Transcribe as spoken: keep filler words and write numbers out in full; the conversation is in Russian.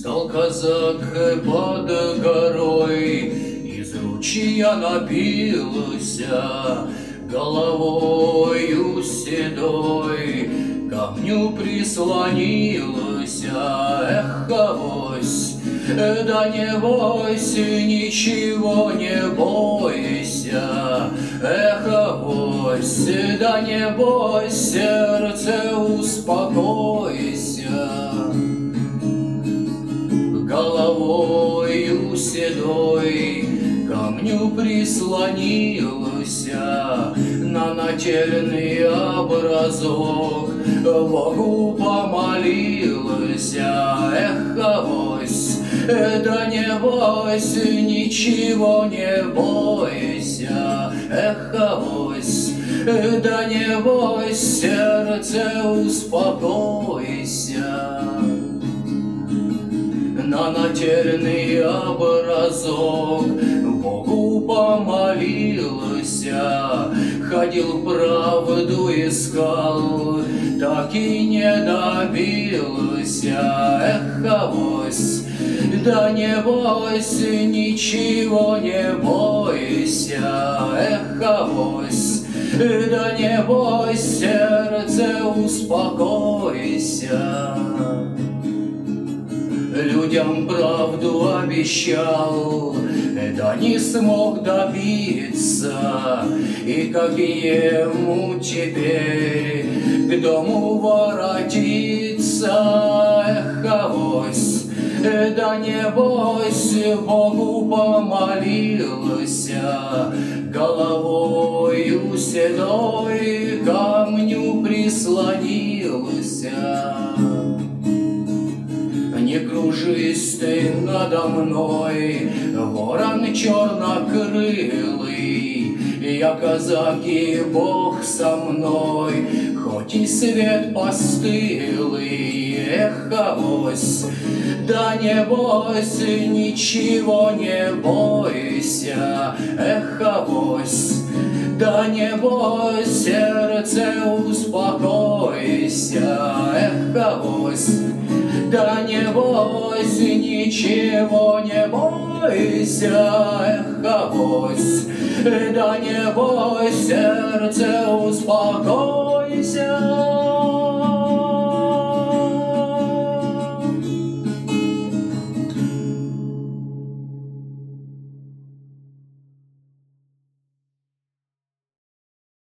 Стал казак под горой, из ручья напился, головою седой камню прислонился. Эх, авось, да не бойся, ничего не бойся. Эх, авось, да не бойся, сердце успокойся. Головою седой камню прислонился, на нательный образок Богу помолился. Эх, авось, да не бойся, ничего не бойся. Эх, авось, да не бойся, сердце успокойся. На нательный образок Богу помолился, ходил правду искал, так и не добился. Эх, авось, да не бойся, ничего не бойся. Эх, авось, да не бойся, сердце успокойся. Людям правду обещал, да не смог добиться, и как ему теперь к дому воротиться. Эх, авось, да не бойся, Богу помолился, головою седой камню прислонился. Не кружись ты надо мной, ворон чернокрылый, я казак и Бог со мной, хоть и свет постылый. Эх, авось, да не бойся, ничего не бойся. Эх, авось, да не бойся, сердце успокойся. Эх, авось, да не бойся, ничего не бойся. Эх, авось, да не бойся, сердце успокойся.